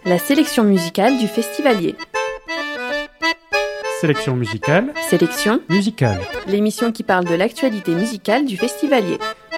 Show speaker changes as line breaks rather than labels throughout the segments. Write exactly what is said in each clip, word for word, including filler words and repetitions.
La sélection musicale du Festivalier.
Sélection musicale.
Sélection
musicale.
L'émission qui parle de l'actualité musicale du Festivalier.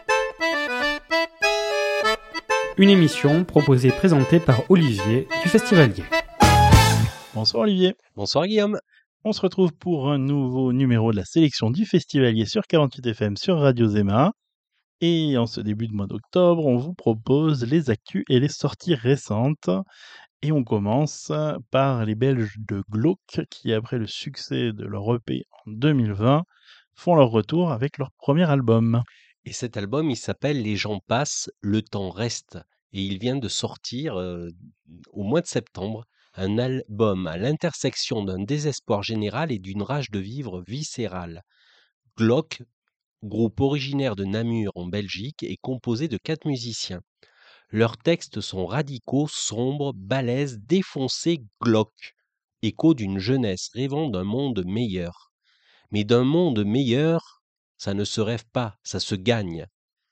Une émission proposée et présentée par Olivier du Festivalier.
Bonsoir Olivier.
Bonsoir Guillaume.
On se retrouve pour un nouveau numéro de la sélection du Festivalier sur quarante-huit F M sur Radio Zema. Et en ce début de mois d'octobre, on vous propose les actus et les sorties récentes. Et on commence par les Belges de Glauque qui, après le succès de leur E P en deux mille vingt, font leur retour avec leur premier album.
Et cet album, il s'appelle « Les gens passent, le temps reste ». Et il vient de sortir euh, au mois de septembre un album à l'intersection d'un désespoir général et d'une rage de vivre viscérale. Glauque, groupe originaire de Namur en Belgique, est composé de quatre musiciens. Leurs textes sont radicaux, sombres, balèzes, défoncés, glauques, écho d'une jeunesse rêvant d'un monde meilleur. Mais d'un monde meilleur, ça ne se rêve pas, ça se gagne.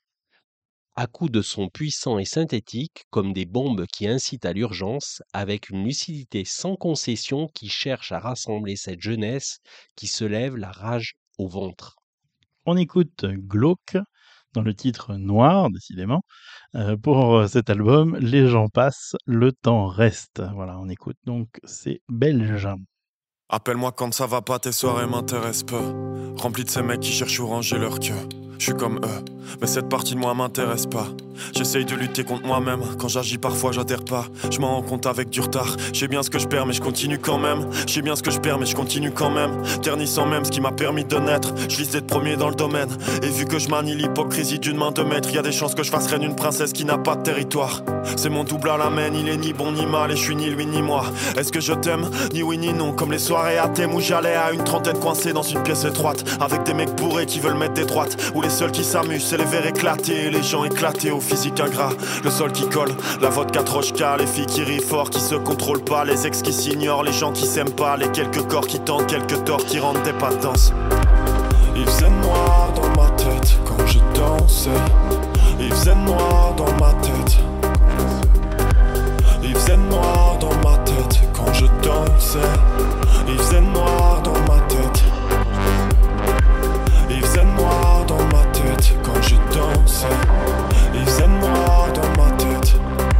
À coups de sons puissants et synthétiques, comme des bombes qui incitent à l'urgence, avec une lucidité sans concession qui cherche à rassembler cette jeunesse qui se lève la rage au ventre.
On écoute Glauque dans le titre Noir, décidément, euh, pour cet album « Les gens passent, le temps reste ». Voilà, on écoute donc ces Belges.
Appelle-moi quand ça va pas, tes soirées m'intéressent peu. Rempli de ces mecs qui cherchent où ranger leur queue. Je suis comme eux, mais cette partie de moi m'intéresse pas. J'essaye de lutter contre moi-même. Quand j'agis parfois j'adhère pas. Je m'en rends compte avec du retard. Je sais bien ce que je perds mais je continue quand même. Je sais bien ce que je perds mais je continue quand même. Ternissant même ce qui m'a permis de naître. Je vise d'être premier dans le domaine. Et vu que je manie l'hypocrisie d'une main de maître, y a des chances que je fasse reine une princesse qui n'a pas de territoire. C'est mon double à la main, il est ni bon ni mal. Et je suis ni lui ni moi. Est-ce que je t'aime? Ni oui ni non. Comme les soirées à thème où j'allais à une trentaine coincée dans une pièce étroite. Avec des mecs bourrés qui veulent mettre des droites. Où les seuls qui s'amusent c'est les verres éclatés. Et les gens éclatés au physique ingrat. Le sol qui colle, la vodka trochka. Les filles qui rient fort, qui se contrôlent pas. Les ex qui s'ignorent, les gens qui s'aiment pas. Les quelques corps qui tentent, quelques torts qui rendent des pas de danse. Il faisait noir dans ma tête quand je dansais. Il faisait noir dans ma tête. Il faisait noir dans ma tête quand je dansais. Il faisait noir dans ma tête. Il faisait noir dans ma tête quand je dansais. Il faisait noir dans ma tête.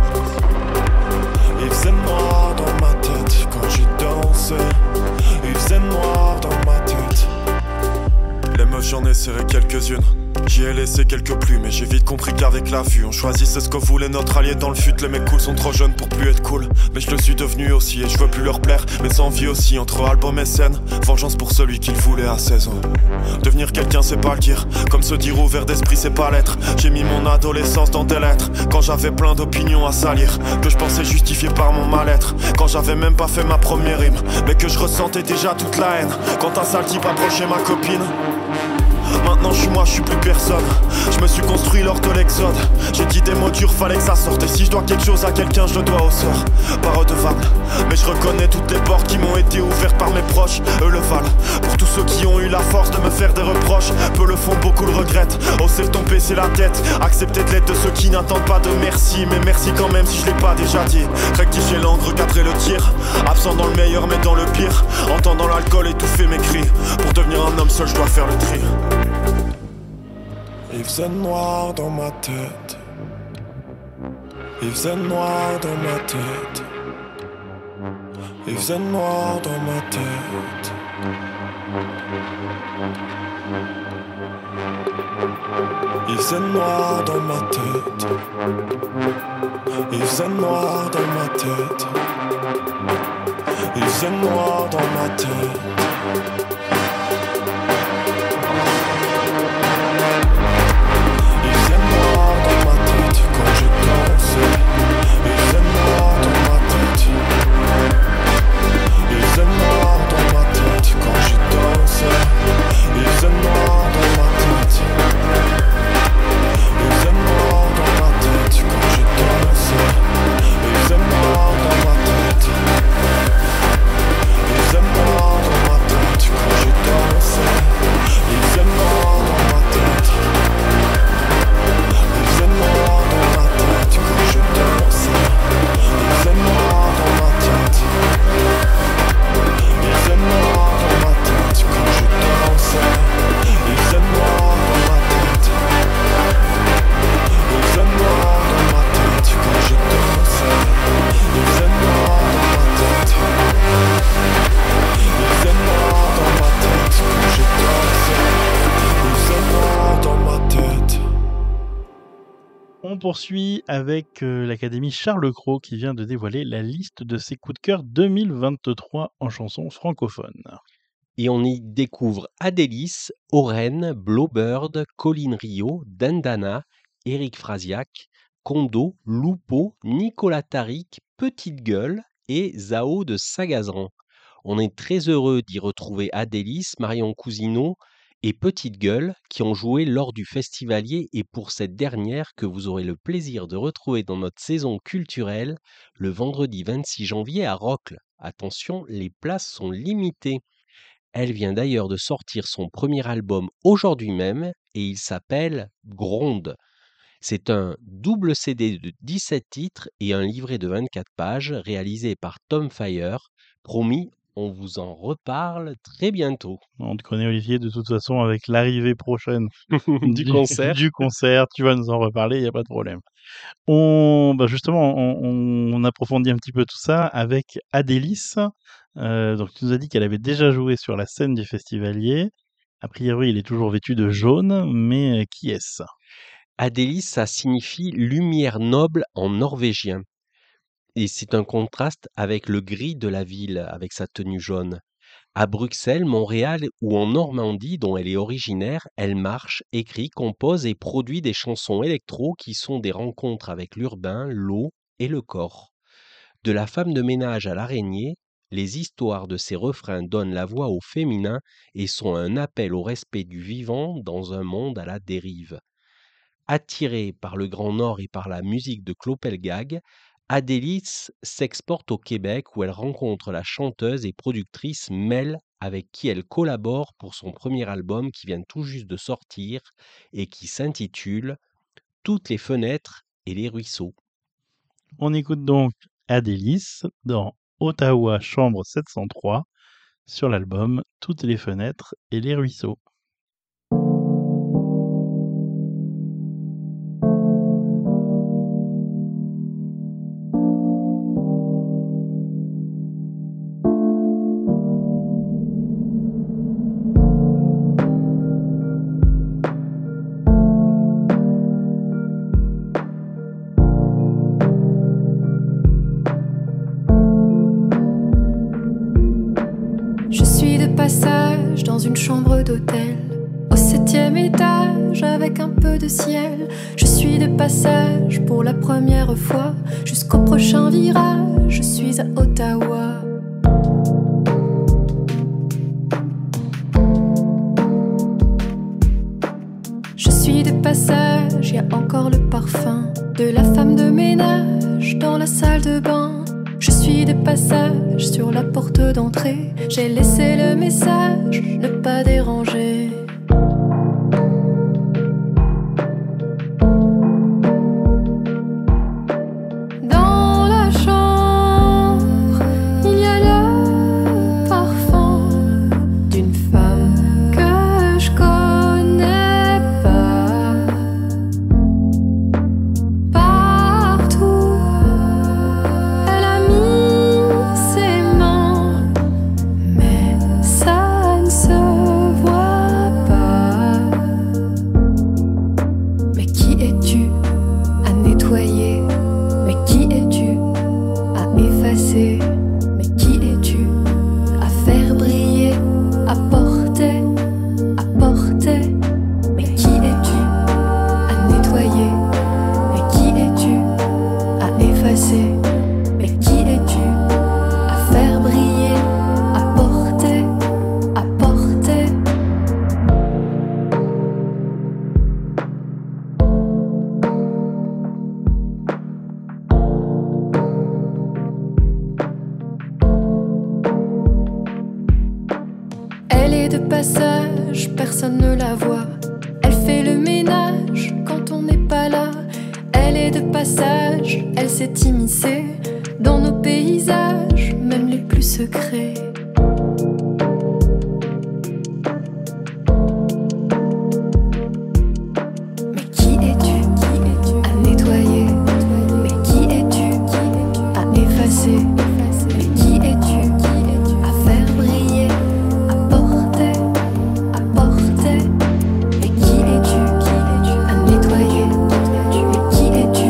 Il faisait noir dans ma tête quand je dansais. Il faisait noir dans ma tête. Les meufs j'en ai serré quelques-unes. J'y ai laissé quelques plumes mais j'ai vite compris qu'avec la vue on choisissait ce que voulait notre allié dans le fut. Les mecs cool sont trop jeunes pour plus être cool. Mais je le suis devenu aussi et je veux plus leur plaire. Mes envies aussi entre album et scène. Vengeance pour celui qu'il voulait à seize ans. Devenir quelqu'un c'est pas le dire. Comme se dire ouvert d'esprit c'est pas l'être. J'ai mis mon adolescence dans des lettres. Quand j'avais plein d'opinions à salir. Que je pensais justifier par mon mal-être. Quand j'avais même pas fait ma première rime. Mais que je ressentais déjà toute la haine. Quand un sale type approchait ma copine. Maintenant je suis moi, je suis plus personne. Je me suis construit lors de l'exode. J'ai dit des mots durs, fallait que ça sorte. Et si je dois quelque chose à quelqu'un, je le dois au sort. Pas redevable, mais je reconnais toutes les portes qui m'ont été ouvertes par mes proches. Eux le valent, pour tous ceux qui ont eu la force de me faire des reproches. Peu le font, beaucoup le regrettent. Oser le tomber, c'est la tête. Accepter de l'aide de ceux qui n'attendent pas de merci. Mais merci quand même si je l'ai pas déjà dit. Rectifier l'angle, recadrer le tir. Absent dans le meilleur mais dans le pire. Entendant l'alcool étouffer mes cris. Pour devenir un homme seul, je dois faire le tri. Il faisait noir dans ma tête. Il faisait noir dans ma tête. Il faisait noir dans ma tête. Il faisait noir dans ma tête. Il faisait noir dans ma tête. Il faisait noir dans ma tête. Quand
poursuit avec euh, l'Académie Charles Cros qui vient de dévoiler la liste de ses coups de cœur deux mille vingt-trois en chansons francophones.
Et on y découvre Adélis, Oren, Blowbird, Colin Rio, Dandana, Éric Frasiac, Kondo, Lupo, Nicolas Tariq, Petite Gueule et Zao de Sagazran. On est très heureux d'y retrouver Adélis, Marion Cousineau et Petite Gueule qui ont joué lors du Festivalier et pour cette dernière que vous aurez le plaisir de retrouver dans notre saison culturelle le vendredi vingt-six janvier à Rocles. Attention, les places sont limitées. Elle vient d'ailleurs de sortir son premier album aujourd'hui même et il s'appelle Gronde. C'est un double C D de dix-sept titres et un livret de vingt-quatre pages réalisé par Tom Fire. Promis, on vous en reparle très bientôt.
On te connaît Olivier de toute façon avec l'arrivée prochaine
du concert.
Du concert, tu vas nous en reparler, il n'y a pas de problème. On, bah justement, on, on approfondit un petit peu tout ça avec Adélis. Euh, donc tu nous as dit qu'elle avait déjà joué sur la scène du Festivalier. A priori, il est toujours vêtu de jaune, mais qui est-ce ?
Adélis, ça signifie lumière noble en norvégien. Et c'est un contraste avec le gris de la ville, avec sa tenue jaune. À Bruxelles, Montréal ou en Normandie, dont elle est originaire, elle marche, écrit, compose et produit des chansons électro qui sont des rencontres avec l'urbain, l'eau et le corps. De la femme de ménage à l'araignée, les histoires de ses refrains donnent la voix au féminin et sont un appel au respect du vivant dans un monde à la dérive. Attirée par le Grand Nord et par la musique de Clopelgag, Adélis s'exporte au Québec où elle rencontre la chanteuse et productrice Mel avec qui elle collabore pour son premier album qui vient tout juste de sortir et qui s'intitule « Toutes les fenêtres et les ruisseaux ».
On écoute donc Adélis dans Ottawa Chambre sept cent trois sur l'album « Toutes les fenêtres et les ruisseaux ».
Passage dans une chambre d'hôtel au septième étage avec un peu de ciel. Je suis de passage pour la première fois jusqu'au prochain virage. Je suis à Ottawa. Je suis de passage, y a encore le parfum de la femme de ménage dans la salle de bain. Je suis de passage sur la porte d'entrée. J'ai laissé le message, ne pas déranger. Dans la chambre, il y a le parfum d'une femme que je connais pas. Partout, elle a mis ses mains, mais ça ne se voit pas. Mais qui es-tu à nettoyer? Mais qui es-tu à effacer? Mais qui es-tu à faire briller, à porter, à porter? Mais qui es-tu à nettoyer? Mais qui es-tu à effacer? Mais qui es-tu à faire briller, à porter, à porter? Elle est de passage, personne ne la voit. Elle fait le ménage quand on n'est pas là. Elle est de passage, elle s'est immiscée dans nos paysages, même les plus secrets. Mais qui es-tu à nettoyer? Mais qui es-tu à effacer? Mais qui es-tu à faire briller, à porter, à porter? Mais qui es-tu à nettoyer? Mais qui es-tu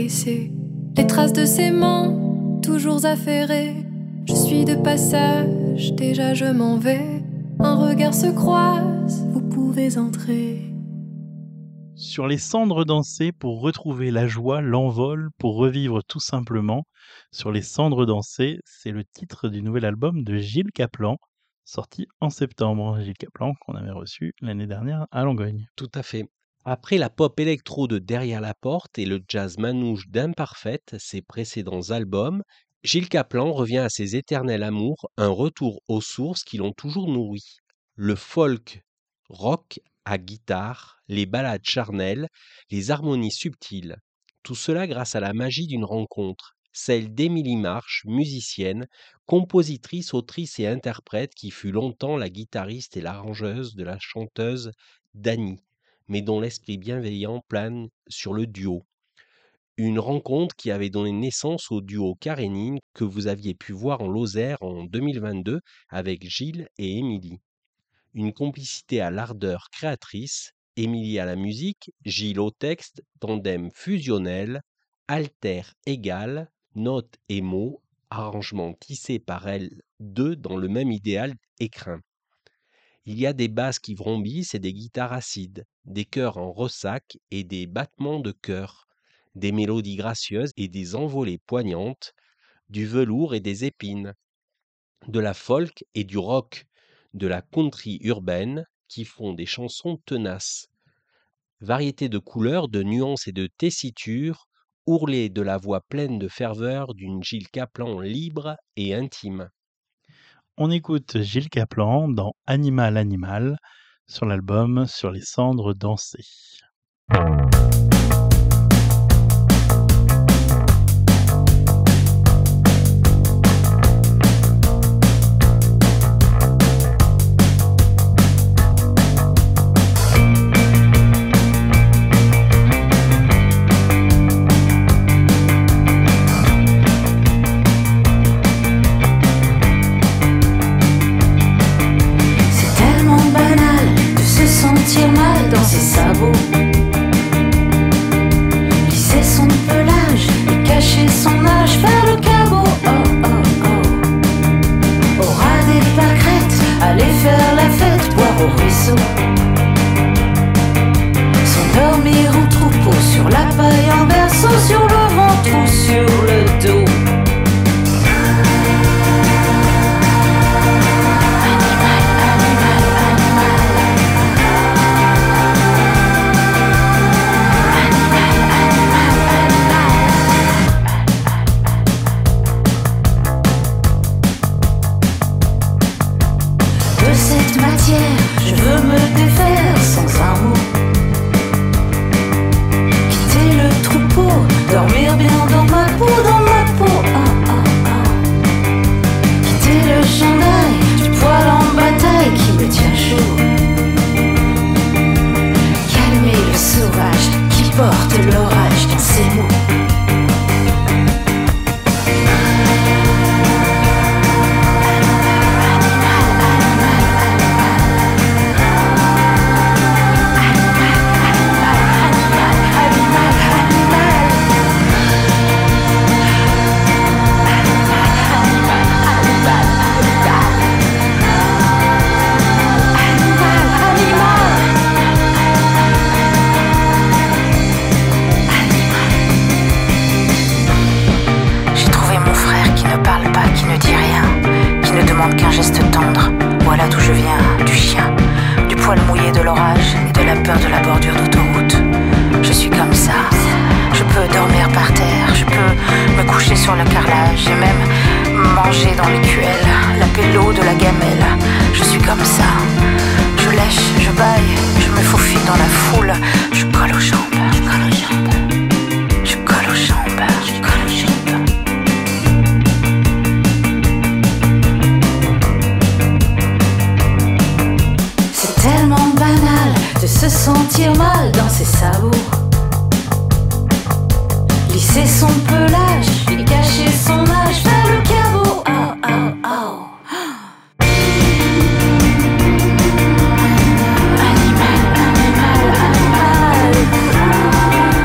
laissé les traces de ses mains, toujours affairées. Je suis de passage, déjà je m'en vais. Un regard se croise, vous pouvez entrer.
Sur les cendres dansées pour retrouver la joie, l'envol, pour revivre tout simplement. Sur les cendres dansées, c'est le titre du nouvel album de Gilles Caplan, sorti en septembre. Gilles Caplan qu'on avait reçu l'année dernière à Langogne.
Tout à fait. Après la pop électro de Derrière la porte et le jazz manouche d'Imparfaite, ses précédents albums, Gilles Caplan revient à ses éternels amours, un retour aux sources qui l'ont toujours nourri. Le folk rock à guitare, les ballades charnelles, les harmonies subtiles. Tout cela grâce à la magie d'une rencontre, celle d'Émilie Marche, musicienne, compositrice, autrice et interprète qui fut longtemps la guitariste et l'arrangeuse de la chanteuse Dany, mais dont l'esprit bienveillant plane sur le duo. Une rencontre qui avait donné naissance au duo Karénine que vous aviez pu voir en Lozère en deux mille vingt-deux avec Gilles et Émilie. Une complicité à l'ardeur créatrice, Émilie à la musique, Gilles au texte, tandem fusionnel, alter égal, notes et mots, arrangement tissé par elles deux dans le même idéal écrin. Il y a des basses qui vrombissent et des guitares acides, des chœurs en ressac et des battements de cœur, des mélodies gracieuses et des envolées poignantes, du velours et des épines, de la folk et du rock, de la country urbaine qui font des chansons tenaces. Variété de couleurs, de nuances et de tessiture, ourlée de la voix pleine de ferveur d'une Gilles Caplan libre et intime.
On écoute Gilles Caplan dans Animal Animal sur l'album Sur les cendres dansées.
Sentir mal dans ses sabots, lisser son pelage et cacher son âge, faire le cabot. Oh oh oh. Au ras des pâquerettes, aller faire la fête, boire au ruisseau, s'endormir en troupeau sur la paille en berceau, sur le ventre ou sur le dos. Je veux me défaire sans un mot, quitter le troupeau, dormir bien dans ma peau, dans ma peau. Oh, oh, oh. Quitter le chandail, du poil en bataille qui me tient chaud, calmer le sauvage qui porte l'orage dans ses mots. Qu'un geste tendre, voilà d'où je viens, du chien, du poil mouillé de l'orage et de la peur de la bordure d'autoroute. Je suis comme ça, je peux dormir par terre, je peux me coucher sur le carrelage et même manger dans l'écuelle, la pélo de la gamelle. Je suis comme ça, je lèche, je baille, je me faufile dans la foule, je colle aux jambes, je colle aux jambes, je colle aux jambes, je colle aux jambes. Tellement banal de se sentir mal dans ses sabots, lisser son pelage et cacher son âge, faire le cabot. Oh oh oh. Animal, animal, animal.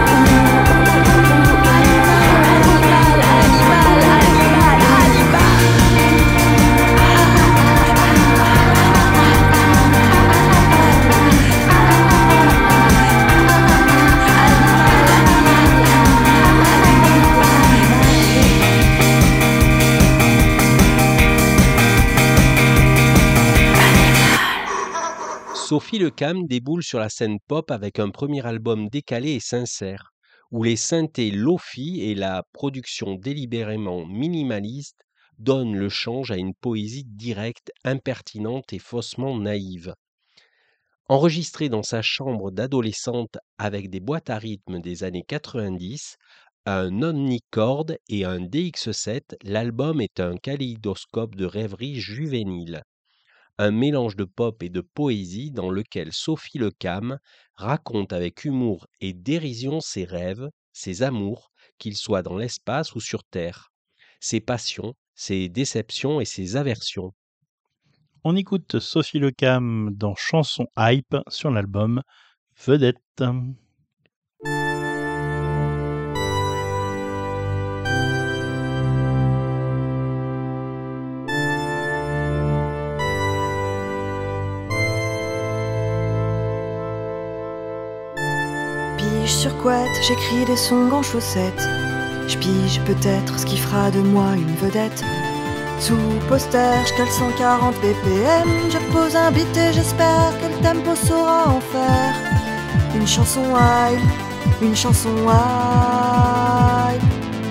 Sophie Lecam déboule sur la scène pop avec un premier album décalé et sincère, où les synthés lo-fi et la production délibérément minimaliste donnent le change à une poésie directe, impertinente et faussement naïve. Enregistré dans sa chambre d'adolescente avec des boîtes à rythme des années quatre-vingt-dix, un omnicord et un D X sept, l'album est un kaléidoscope de rêverie juvénile. Un mélange de pop et de poésie dans lequel Sophie Lecam raconte avec humour et dérision ses rêves, ses amours, qu'ils soient dans l'espace ou sur Terre, ses passions, ses déceptions et ses aversions.
On écoute Sophie Lecam dans Chanson Hype sur l'album Vedette.
Pige sur couette, j'écris des songs en chaussettes. Je pige peut-être ce qui fera de moi une vedette. Sous poster, je cale cent quarante B P M. Je pose un beat et j'espère que le tempo saura en faire une chanson hype, une chanson hype.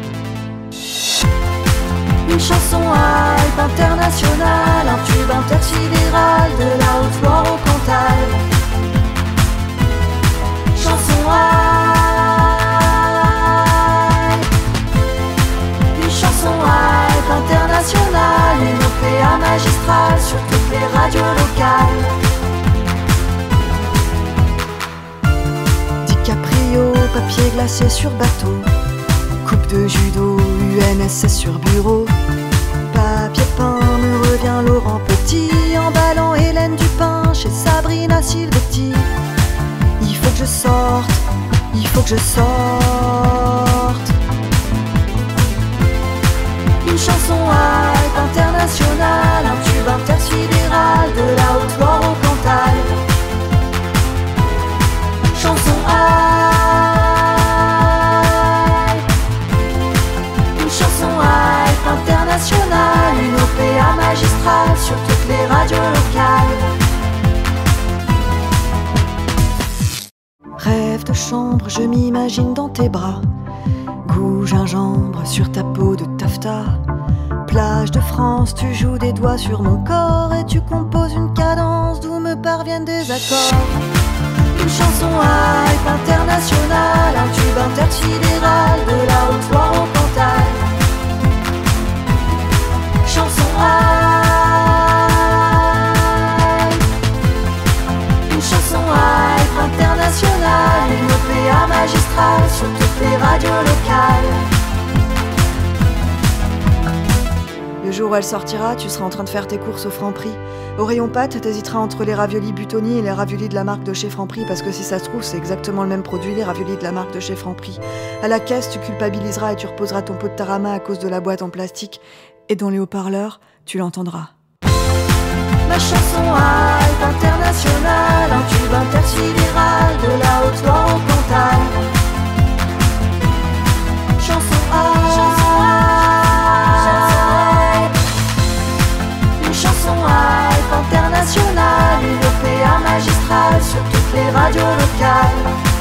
Une chanson hype internationale, un tube intersidéral de la Haute-Loire au Cantal. Chanson hype, une chanson hype internationale, une O P A magistrale sur toutes les radios locales. DiCaprio, papier glacé sur bateau, coupe de judo, U N S S sur bureau. Papier peint, me revient Laurent Petit, emballant Hélène Dupin chez Sabrina Silvetti. Il faut que je sorte, il faut que je sorte. Une chanson hype internationale, un tube intersidéral de la Haute-Loire au Cantal. Chanson hype, une chanson hype internationale, une O P A magistrale sur toutes les radios locales. Rêve de chambre, je m'imagine dans tes bras. Goût gingembre sur ta peau de taffetas. Plage de France, tu joues des doigts sur mon corps et tu composes une cadence d'où me parviennent des accords. Une chanson hype internationale, un tube intersidéral de la Haute-Loire au Cantal. Chanson hype, une chanson hype internationale, une O P A magistrale sur toutes les radios locales. Le jour où elle sortira, tu seras en train de faire tes courses au Franprix. Au rayon pâtes, t'hésiteras entre les raviolis Butoni et les raviolis de la marque de chez Franprix, parce que si ça se trouve, c'est exactement le même produit, les raviolis de la marque de chez Franprix. À la caisse, tu culpabiliseras et tu reposeras ton pot de tarama à cause de la boîte en plastique. Et dans les haut-parleurs, tu l'entendras. Ma chanson hype internationale, un tube intersidéral de la Haute-Loire au Cantal. Chanson hype, une chanson hype internationale, une O P A magistrale sur toutes les radios locales.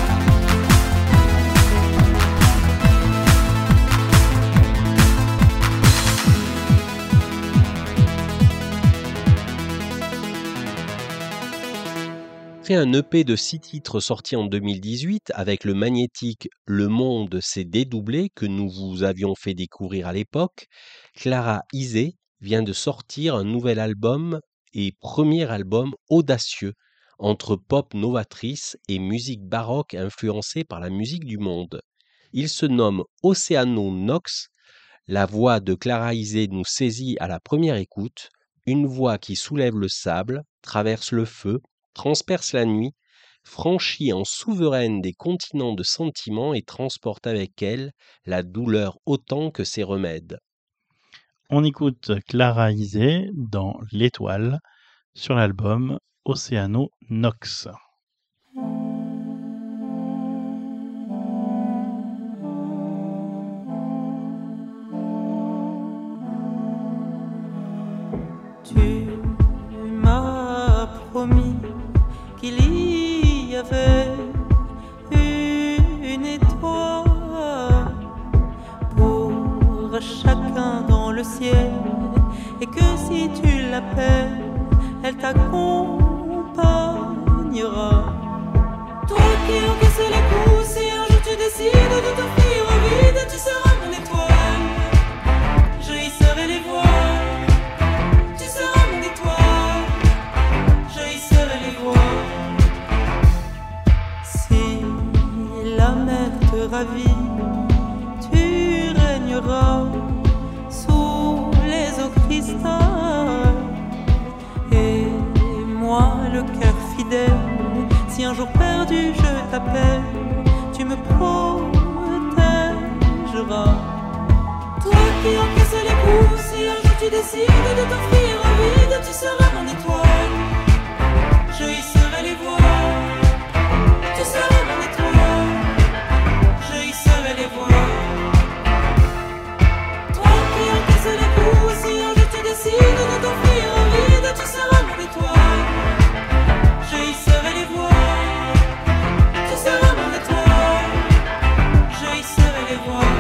Après un E P de six titres sorti en deux mille dix-huit avec le magnétique Le Monde s'est dédoublé que nous vous avions fait découvrir à l'époque, Clara Isé vient de sortir un nouvel album et premier album audacieux entre pop novatrice et musique baroque influencée par la musique du monde. Il se nomme Océano Nox. La voix de Clara Isé nous saisit à la première écoute, une voix qui soulève le sable, traverse le feu, transperce la nuit, franchit en souveraine des continents de sentiments et transporte avec elle la douleur autant que ses remèdes.
On écoute Clara Isé dans L'Étoile sur l'album Océano Nox.
Tu m'as promis y avait une étoile pour chacun dans le ciel, et que si tu l'appelles, elle t'accompagnera. Toi qui encaisses les coups, si un jour tu décides de t'offrir au vide, tu seras mon étoile. Je hisserai les voiles. Tu seras mon étoile. Je hisserai les voiles. Si la mer te ravit, tu régneras sous les eaux cristal. Et moi, le cœur fidèle, si un jour perdu je t'appelle, tu me protégeras. Toi qui encaisses les coups, si un jour tu décides de t'offrir au vide, tu seras mon étoile. Je hisserai les voiles. Tu seras mon étoile. Je hisserai les voiles. Toi qui encaisses les coups, si un jour tu décides de t'offrir au vide, tu seras mon étoile. Je hisserai les voiles. Tu seras mon étoile. Je hisserai les voiles.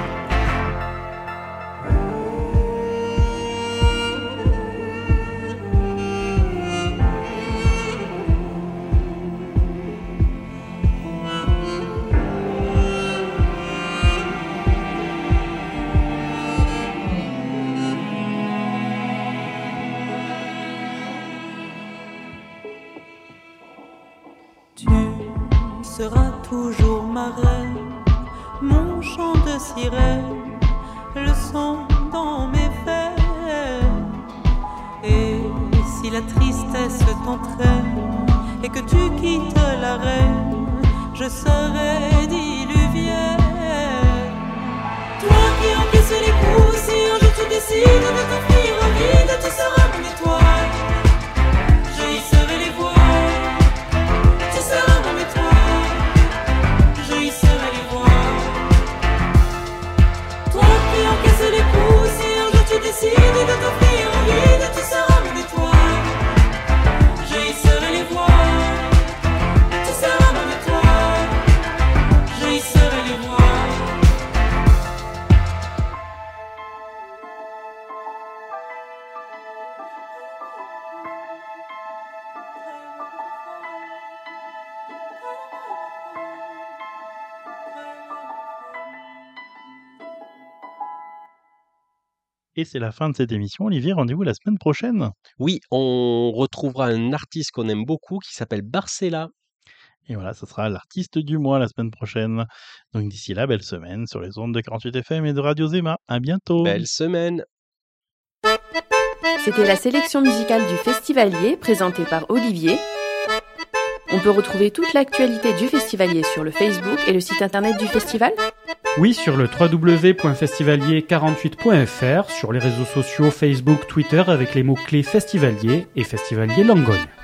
Tu seras toujours ma reine, mon chant de sirène, le son dans mes veines. Et si la tristesse t'entraîne et que tu quittes la reine, je serai diluvienne. Toi qui encaisses les coups, si un jour tu décides de t'offrir au vide, tu seras mon étoile. Je hisserai les voiles. Tu seras mon étoile. Je hisserai les voiles. Toi qui encaisses les coups, si un jour tu décides de t'offrir au vide, tu seras mon étoile. Je hisserai les voiles. Tu seras mon étoile. Je hisserai les voiles.
Et c'est la fin de cette émission. Olivier, rendez-vous la semaine prochaine.
Oui, on retrouvera un artiste qu'on aime beaucoup qui s'appelle Barcella.
Et voilà, ce sera l'artiste du mois la semaine prochaine. Donc d'ici là, belle semaine sur les ondes de quarante-huit F M et de Radio Zema. À bientôt.
Belle semaine.
C'était la sélection musicale du Festivalier présentée par Olivier. On peut retrouver toute l'actualité du Festivalier sur le Facebook et le site internet du festival.
Oui, sur le w w w point festivalier quarante-huit point f r, sur les réseaux sociaux Facebook, Twitter avec les mots-clés Festivalier et Festivalier Langogne.